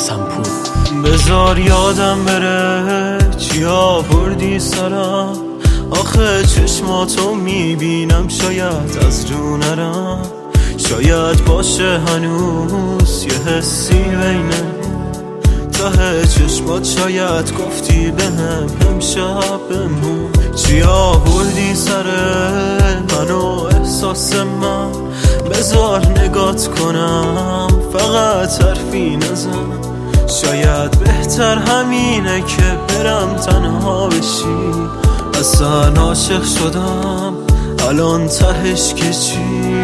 سمپور. بذار یادم بره چیا بردی سرم، آخه چشماتو میبینم شاید از رو نرم، شاید باشه هنوز یه حسی بینه ته چشمات، شاید گفتی بهم امشب بمون. چیا بردی سره منو احساس من، بذار نگات کنم فقط حرفی نزن، شاید بهتر همینه که برم تنها بشی. اصلا عاشق شدم الان تهش که چی؟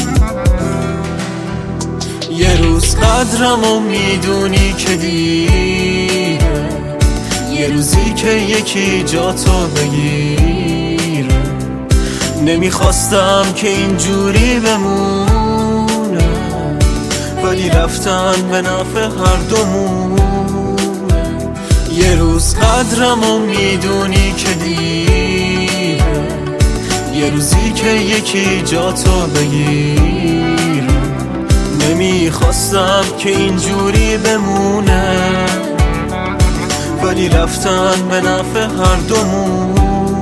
یه روز قدرمو میدونی که دیره، یه روزی که یکی جاتو بگیره. نمیخواستم که اینجوری بمونه، ولی رفتن به نفع هر دومونه. یه روز قدرمو میدونی که دیره، یه روزی که یکی جاتو بگیره. نمیخواستم که اینجوری بمونه، ولی رفتن به نفع هر دومون.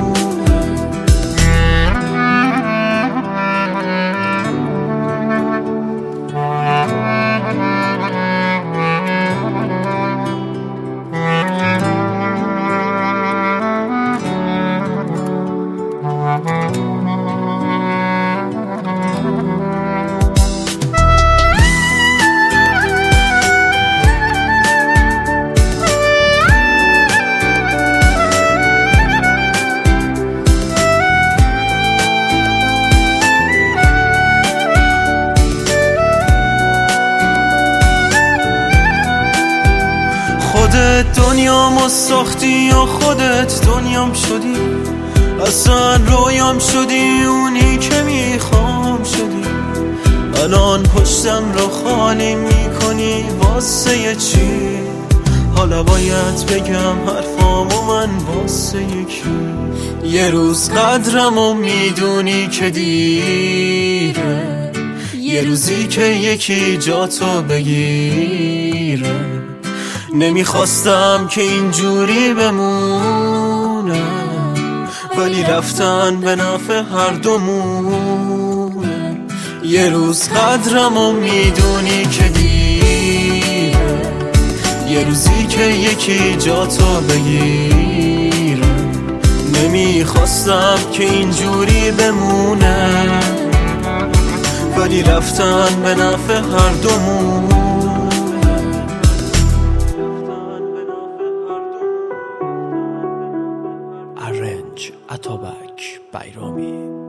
خودت دنیامو ساختی یا خودت دنیام شدی، اصلا رویام شدی، اونی که میخوام شدی. الان پشتم رو خالی میکنی واسه چی؟ حالا باید بگم حرفامو من واسه یکی. یه روز قدرمو میدونی که دیره، یه روزی که یکی جاتو بگیره. نمیخواستم که اینجوری بمونه، ولی رفتن به نفع هر دومونه. یه روز قدرمو میدونی که دیره، یه روزی که یکی جاتو بگیره. نمیخواستم که اینجوری بمونه، ولی رفتن به نفع هر دومونه. ارنج اتابک بیرامی.